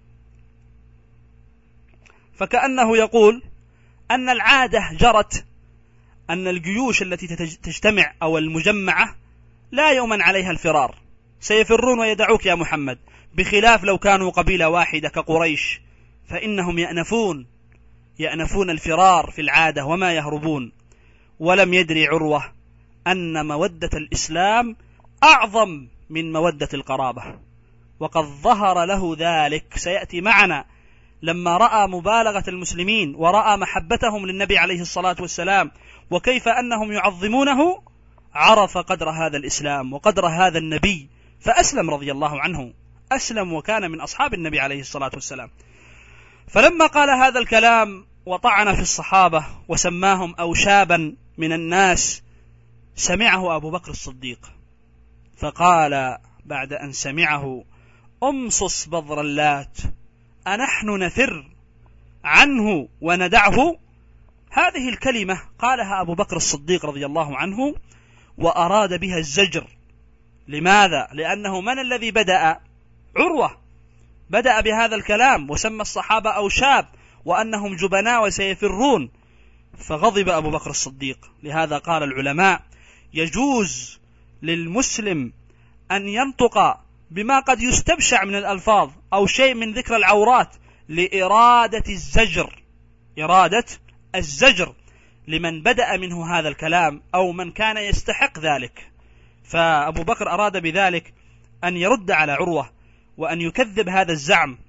Speaker 2: فكأنه يقول أن العادة جرت أن الجيوش التي تجتمع أو المجمعة لا يؤمن عليها الفرار، سيفرون ويدعوك يا محمد، بخلاف لو كانوا قبيلة واحدة كقريش فإنهم يأنفون يأنفون الفرار في العادة وما يهربون. ولم يدري عروة أن مودة الإسلام أعظم من مودة القرابة، وقد ظهر له ذلك، سيأتي معنا لما رأى مبالغة المسلمين ورأى محبتهم للنبي عليه الصلاة والسلام وكيف أنهم يعظمونه، عرف قدر هذا الإسلام وقدر هذا النبي فأسلم رضي الله عنه، أسلم وكان من أصحاب النبي عليه الصلاة والسلام. فلما قال هذا الكلام وطعن في الصحابة وسماهم أوشابا من الناس، سمعه أبو بكر الصديق فقال بعد أن سمعه: أمصص بذر اللات، أنحن نفر عنه وندعه؟ هذه الكلمة قالها أبو بكر الصديق رضي الله عنه وأراد بها الزجر. لماذا؟ لأنه من الذي بدأ؟ عروة بدأ بهذا الكلام وسمى الصحابة أوشاب وأنهم جبناء وسيفرون، فغضب أبو بكر الصديق. لهذا قال العلماء: يجوز للمسلم أن ينطق بما قد يستبشع من الألفاظ أو شيء من ذكر العورات لإرادة الزجر، إرادة الزجر لمن بدأ منه هذا الكلام أو من كان يستحق ذلك. فأبو بكر أراد بذلك أن يرد على عروة وأن يكذب هذا الزعم.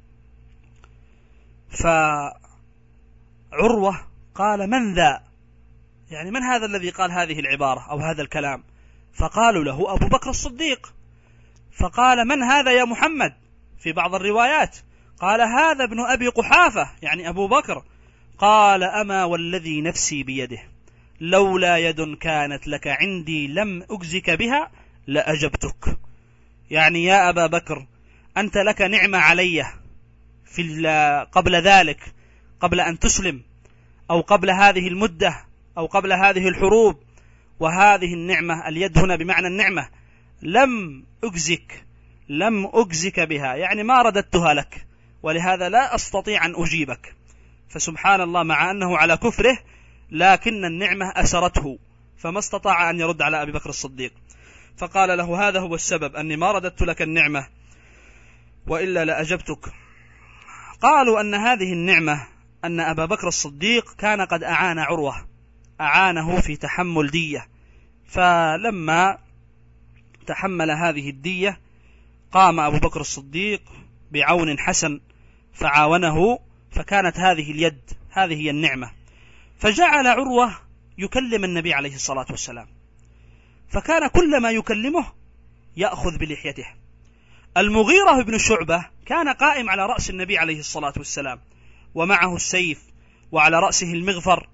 Speaker 2: فعروة قال: من ذا؟ يعني من هذا الذي قال هذه العبارة أو هذا الكلام؟ فقالوا له: أبو بكر الصديق. فقال: من هذا يا محمد؟ في بعض الروايات قال: هذا ابن أبي قحافة، يعني أبو بكر. قال: أما والذي نفسي بيده لولا يد كانت لك عندي لم أجزك بها لأجبتك. يعني يا أبا بكر، أنت لك نعمة علي في قبل ذلك، قبل أن تسلم أو قبل هذه المدة أو قبل هذه الحروب، وهذه النعمة، اليد هنا بمعنى النعمة، لم أجزك لم أجزك بها، يعني ما رددتها لك، ولهذا لا أستطيع أن أجيبك. فسبحان الله، مع أنه على كفره لكن النعمة أسرته، فما استطاع أن يرد على أبي بكر الصديق. فقال له: هذا هو السبب أني ما رددت لك النعمة، وإلا لأجبتك. قالوا أن هذه النعمة أن أبا بكر الصديق كان قد أعان عروة، أعانه في تحمل دية، فلما تحمل هذه الدية قام أبو بكر الصديق بعون حسن فعاونه، فكانت هذه اليد، هذه هي النعمة. فجعل عروة يكلم النبي عليه الصلاة والسلام، فكان كلما يكلمه يأخذ بلحيته. المغيرة بن شعبة كان قائم على رأس النبي عليه الصلاة والسلام، ومعه السيف، وعلى رأسه المغفر،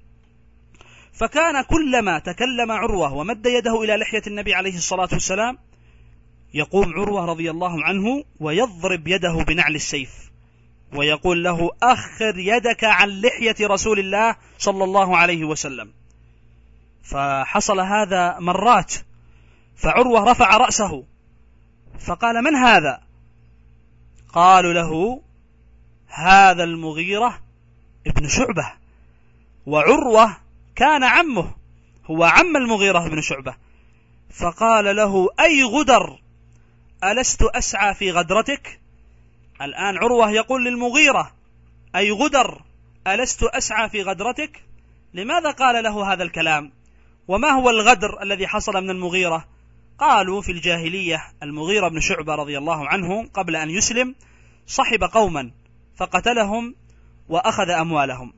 Speaker 2: فكان كلما تكلم عروة ومد يده إلى لحية النبي عليه الصلاة والسلام يقوم عروة رضي الله عنه ويضرب يده بنعل السيف، ويقول له: أخر يدك عن لحية رسول الله صلى الله عليه وسلم. فحصل هذا مرات، فعروة رفع رأسه فقال: من هذا؟ قالوا له: هذا المغيرة ابن شعبة. وعروة كان عمه، هو عم المغيرة بن شعبة. فقال له: أي غدر، ألست أسعى في غدرتك؟ الآن عروة يقول للمغيرة: أي غدر، ألست أسعى في غدرتك؟ لماذا قال له هذا الكلام؟ وما هو الغدر الذي حصل من المغيرة؟ قالوا: في الجاهلية المغيرة بن شعبة رضي الله عنه قبل أن يسلم صحب قوما فقتلهم وأخذ أموالهم،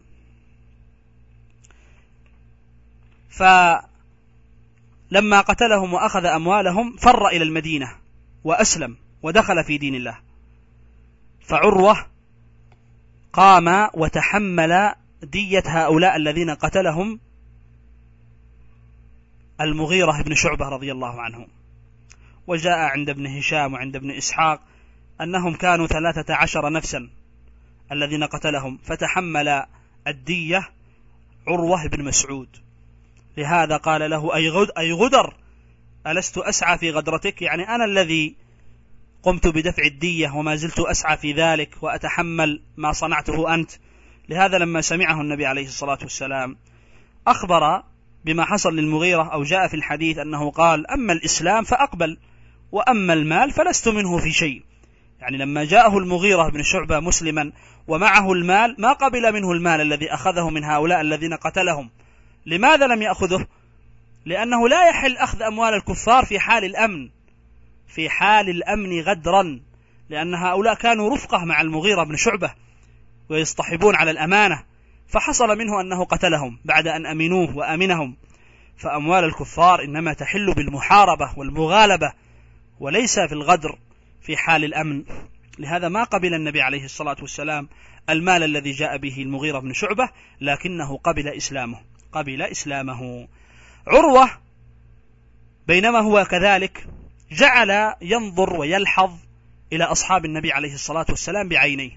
Speaker 2: فلما قتلهم وأخذ أموالهم فر إلى المدينة وأسلم ودخل في دين الله. فعروة قام وتحمل دية هؤلاء الذين قتلهم المغيرة بن شعبة رضي الله عنه. وجاء عند ابن هشام وعند ابن إسحاق أنهم كانوا ثلاثة عشر نفسا الذين قتلهم، فتحمل الدية عروة بن مسعود. لهذا قال له: أي غدر، ألست أسعى في غدرتك؟ يعني أنا الذي قمت بدفع الدية وما زلت أسعى في ذلك وأتحمل ما صنعته أنت. لهذا لما سمعه النبي عليه الصلاة والسلام أخبر بما حصل للمغيرة، أو جاء في الحديث أنه قال: أما الإسلام فأقبل، وأما المال فلست منه في شيء. يعني لما جاءه المغيرة بن شعبة مسلما ومعه المال ما قبل منه المال الذي أخذه من هؤلاء الذين قتلهم. لماذا لم يأخذه؟ لأنه لا يحل أخذ أموال الكفار في حال الأمن، في حال الأمن غدرا، لأن هؤلاء كانوا رفقة مع المغيرة بن شعبة ويصطحبون على الأمانة، فحصل منه أنه قتلهم بعد أن أمنوه وأمنهم. فأموال الكفار إنما تحل بالمحاربة والمغالبة، وليس في الغدر في حال الأمن. لهذا ما قبل النبي عليه الصلاة والسلام المال الذي جاء به المغيرة بن شعبة، لكنه قبل إسلامه قبل إسلامه. عروة بينما هو كذلك جعل ينظر ويلحظ إلى أصحاب النبي عليه الصلاة والسلام بعينيه،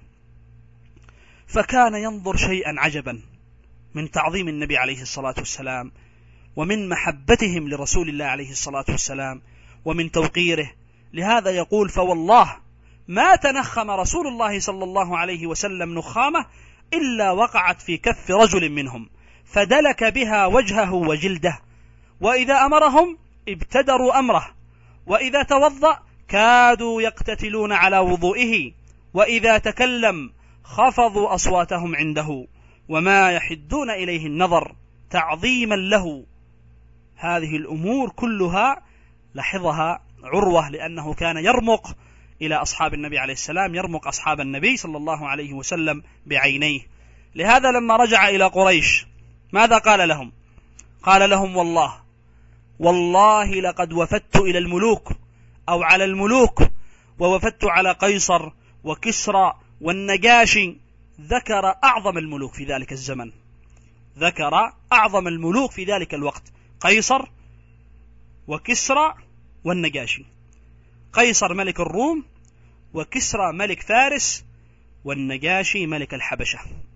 Speaker 2: فكان ينظر شيئا عجبا من تعظيم النبي عليه الصلاة والسلام، ومن محبتهم لرسول الله عليه الصلاة والسلام، ومن توقيره. لهذا يقول: فوالله ما تنخم رسول الله صلى الله عليه وسلم نخامة إلا وقعت في كف رجل منهم فدلك بها وجهه وجلده، وإذا أمرهم ابتدروا أمره، وإذا توضأ كادوا يقتتلون على وضوئه، وإذا تكلم خفضوا أصواتهم عنده، وما يحدون إليه النظر تعظيما له. هذه الأمور كلها لاحظها عروة، لأنه كان يرمق إلى أصحاب النبي عليه السلام، يرمق أصحاب النبي صلى الله عليه وسلم بعينيه. لهذا لما رجع إلى قريش ماذا قال لهم؟ قال لهم: والله والله لقد وفدت إلى الملوك أو على الملوك، ووفدت على قيصر وكسرى والنجاشي. ذكر أعظم الملوك في ذلك الزمن، ذكر أعظم الملوك في ذلك الوقت: قيصر وكسرى والنجاشي. قيصر ملك الروم، وكسرى ملك فارس، والنجاشي ملك الحبشة.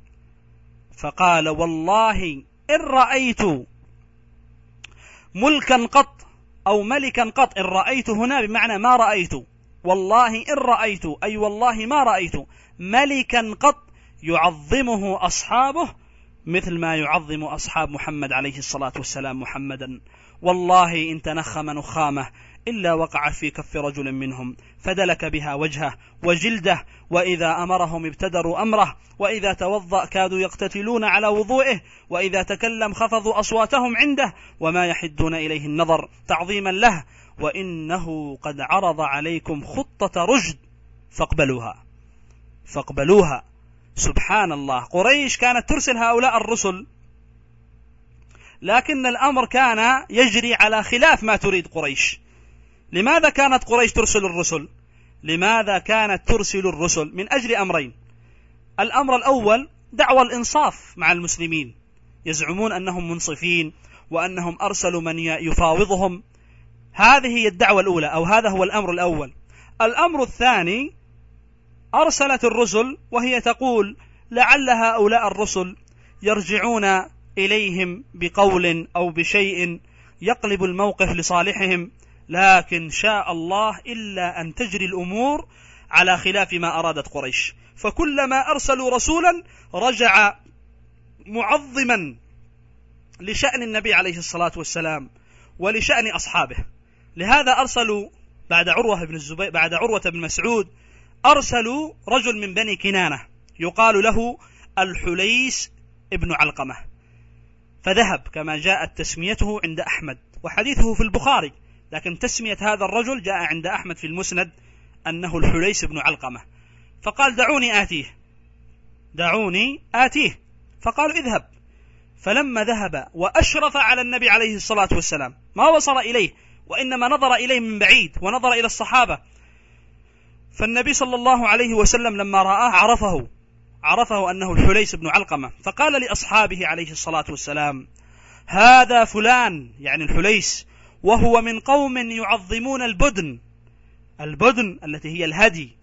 Speaker 2: فقال: والله إن رأيت ملكا قط أو ملكا قط. إن رأيت هنا بمعنى ما رأيت، والله إن رأيت أي والله ما رأيت ملكا قط يعظمه أصحابه مثل ما يعظم أصحاب محمد عليه الصلاة والسلام محمدا. والله إن تنخم نخامة إلا وقع في كف رجل منهم فدلك بها وجهه وجلده، وإذا أمرهم ابتدروا أمره، وإذا توضأ كادوا يقتتلون على وضوئه، وإذا تكلم خفضوا أصواتهم عنده، وما يحدون إليه النظر تعظيما له. وإنه قد عرض عليكم خطة رشد فاقبلوها فاقبلوها. سبحان الله، قريش كانت ترسل هؤلاء الرسل، لكن الأمر كان يجري على خلاف ما تريد قريش. لماذا كانت قريش ترسل الرسل؟ لماذا كانت ترسل الرسل؟ من أجل أمرين. الأمر الأول دعوى الإنصاف مع المسلمين، يزعمون أنهم منصفين وأنهم أرسلوا من يفاوضهم. هذه هي الدعوة الأولى، أو هذا هو الأمر الأول. الأمر الثاني، أرسلت الرسل وهي تقول لعل هؤلاء الرسل يرجعون إليهم بقول أو بشيء يقلب الموقف لصالحهم، لكن شاء الله إلا أن تجري الأمور على خلاف ما أرادت قريش. فكلما أرسلوا رسولا رجع معظما لشأن النبي عليه الصلاة والسلام ولشأن أصحابه. لهذا أرسلوا بعد عروة بن الزبير بعد عروة بن مسعود أرسلوا رجل من بني كنانة يقال له الحليس ابن علقمة، فذهب كما جاءت تسميته عند أحمد، وحديثه في البخاري، لكن تسمية هذا الرجل جاء عند أحمد في المسند أنه الحليس بن علقمة. فقال دعوني آتيه دعوني آتيه فقالوا اذهب. فلما ذهب وأشرف على النبي عليه الصلاة والسلام ما وصل إليه، وإنما نظر إليه من بعيد ونظر إلى الصحابة. فالنبي صلى الله عليه وسلم لما رآه عرفه عرفه أنه الحليس بن علقمة، فقال لأصحابه عليه الصلاة والسلام هذا فلان، يعني الحليس، وهو من قوم يعظمون البدن البدن التي هي الهدي،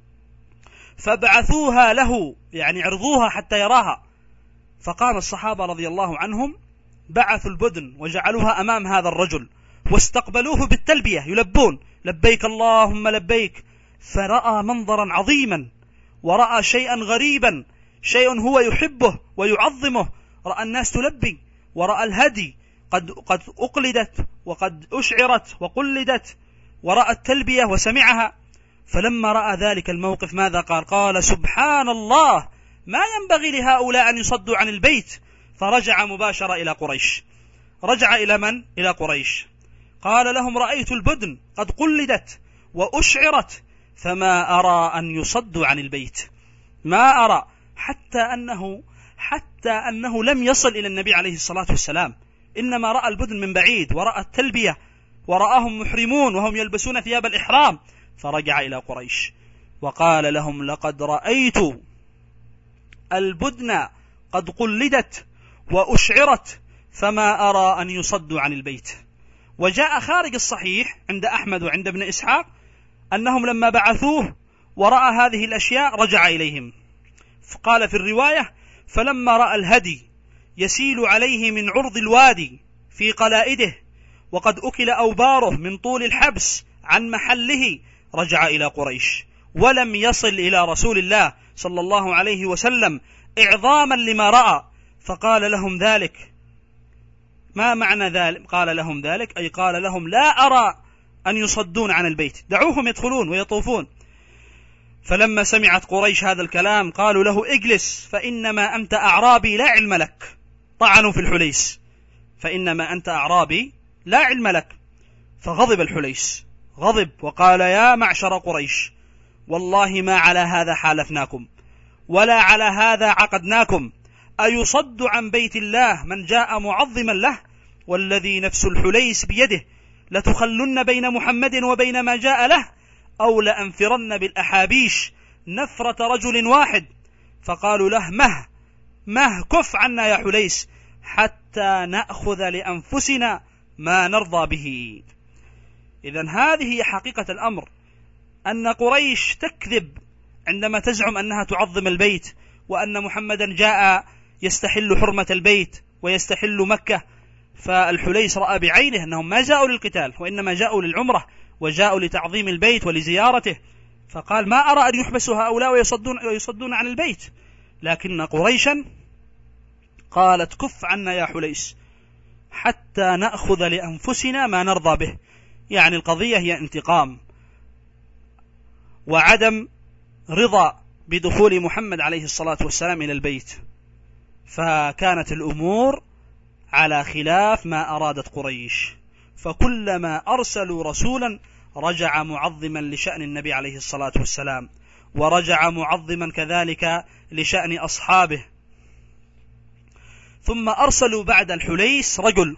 Speaker 2: فابعثوها له، يعني عرضوها حتى يراها. فقام الصحابة رضي الله عنهم بعثوا البدن وجعلوها أمام هذا الرجل واستقبلوه بالتلبية يلبون لبيك اللهم لبيك. فرأى منظرا عظيما ورأى شيئا غريبا، شيء هو يحبه ويعظمه. رأى الناس تلبي، ورأى الهدي قد, قد أقلدت وقد أشعرت وقلدت، ورأى التلبية وسمعها. فلما رأى ذلك الموقف ماذا قال؟ قال سبحان الله، ما ينبغي لهؤلاء أن يصدوا عن البيت. فرجع مباشرة إلى قريش. رجع إلى من؟ إلى قريش. قال لهم رأيت البدن قد قلدت وأشعرت، فما أرى أن يصدوا عن البيت، ما أرى، حتى أنه حتى أنه لم يصل إلى النبي عليه الصلاة والسلام، إنما رأى البدن من بعيد ورأى التلبية ورآهم محرمون وهم يلبسون ثياب الإحرام. فرجع إلى قريش وقال لهم لقد رأيت البدن قد قلدت وأشعرت، فما أرى أن يصدوا عن البيت. وجاء خارج الصحيح عند أحمد وعند ابن إسحاق أنهم لما بعثوه ورأى هذه الأشياء رجع إليهم. قال في الرواية فلما رأى الهدي يسيل عليه من عرض الوادي في قلائده وقد أكل أوباره من طول الحبس عن محله رجع إلى قريش، ولم يصل إلى رسول الله صلى الله عليه وسلم إعظاما لما رأى. فقال لهم ذلك. ما معنى ذلك؟ قال لهم ذلك أي قال لهم لا أرى أن يصدون عن البيت، دعوهم يدخلون ويطوفون. فلما سمعت قريش هذا الكلام قالوا له اجلس فإنما أنت أعرابي لا علم لك. طعنوا في الحليس، فإنما أنت أعرابي لا علم لك. فغضب الحليس، غضب وقال يا معشر قريش، والله ما على هذا حالفناكم ولا على هذا عقدناكم. أيصد عن بيت الله من جاء معظما له؟ والذي نفس الحليس بيده لتخلن بين محمد وبين ما جاء له، أو لأنفرن بالأحابيش نفرة رجل واحد. فقالوا له مه مه كف عنا يا حليس حتى نأخذ لأنفسنا ما نرضى به. إذن هذه هي حقيقة الأمر، أن قريش تكذب عندما تزعم أنها تعظم البيت، وأن محمدا جاء يستحل حرمة البيت ويستحل مكة. فالحليس رأى بعينه أنهم ما جاءوا للقتال وإنما جاءوا للعمرة وجاءوا لتعظيم البيت ولزيارته، فقال ما أرى أن يحبسوا هؤلاء ويصدون, ويصدون عن البيت، لكن قريشا قالت كف عنا يا حليس حتى نأخذ لأنفسنا ما نرضى به، يعني القضية هي انتقام وعدم رضا بدخول محمد عليه الصلاة والسلام إلى البيت، فكانت الأمور على خلاف ما أرادت قريش، فكلما أرسلوا رسولا رجع معظما لشأن النبي عليه الصلاة والسلام، ورجع معظما كذلك لشأن أصحابه. ثم أرسلوا بعد الحليس رجل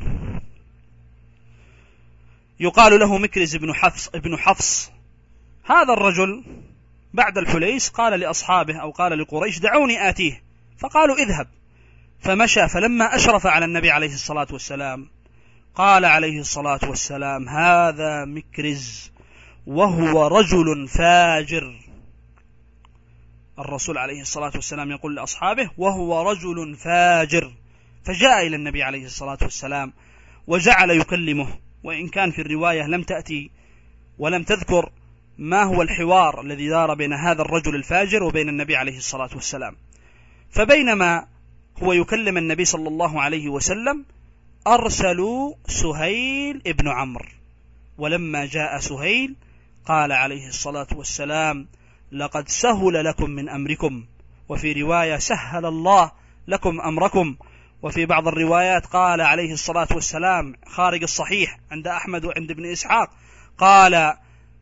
Speaker 2: يقال له مكرز بن حفص, ابن حفص. هذا الرجل بعد الحليس قال لأصحابه أو قال لقريش دعوني آتيه، فقالوا اذهب، فمشى، فلما أشرف على النبي عليه الصلاة والسلام قال عليه الصلاة والسلام هذا مكرز وهو رجل فاجر. الرسول عليه الصلاة والسلام يقول لأصحابه وهو رجل فاجر، فجاء إلى النبي عليه الصلاة والسلام وجعل يكلمه، وإن كان في الرواية لم تأتي ولم تذكر ما هو الحوار الذي دار بين هذا الرجل الفاجر وبين النبي عليه الصلاة والسلام. فبينما هو يكلم النبي صلى الله عليه وسلم أرسلوا سهيل ابن عمرو، ولما جاء سهيل قال عليه الصلاة والسلام لقد سهل لكم من أمركم، وفي رواية سهل الله لكم أمركم، وفي بعض الروايات قال عليه الصلاة والسلام خارج الصحيح عند أحمد وعند ابن إسحاق قال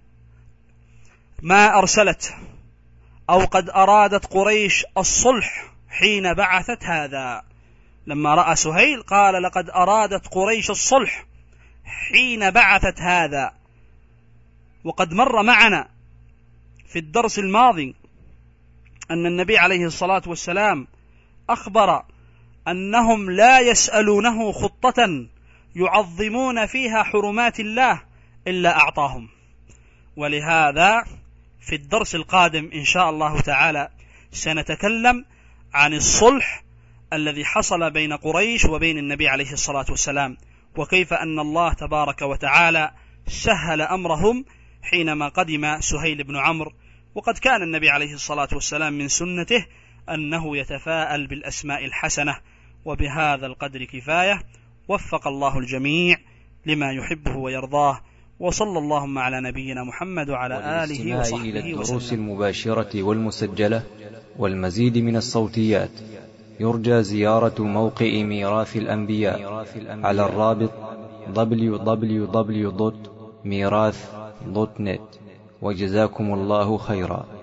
Speaker 2: ما أرسلت أو قد أرادت قريش الصلح حين بعثت هذا. لما رأى سهيل قال لقد أرادت قريش الصلح حين بعثت هذا. وقد مر معنا في الدرس الماضي أن النبي عليه الصلاة والسلام أخبر أنهم لا يسألونه خطة يعظمون فيها حرمات الله إلا أعطاهم. ولهذا في الدرس القادم إن شاء الله تعالى سنتكلم عن الصلح الذي حصل بين قريش وبين النبي عليه الصلاة والسلام، وكيف أن الله تبارك وتعالى سهل أمرهم حينما قدم سهيل بن عمرو. وقد كان النبي عليه الصلاة والسلام من سنته أنه يتفاءل بالأسماء الحسنة. وبهذا القدر كفاية، وفق الله الجميع لما يحبه ويرضاه، وصلى اللهم على نبينا محمد وعلى آله وصحبه
Speaker 1: إلى الدروس
Speaker 2: وسلم.
Speaker 1: المباشرة والمسجلة والمزيد من الصوتيات يرجى زيارة موقع ميراث الأنبياء على الرابط دبليو دبليو دبليو دوت ميراث دوت نت. وجزاكم الله خيرا.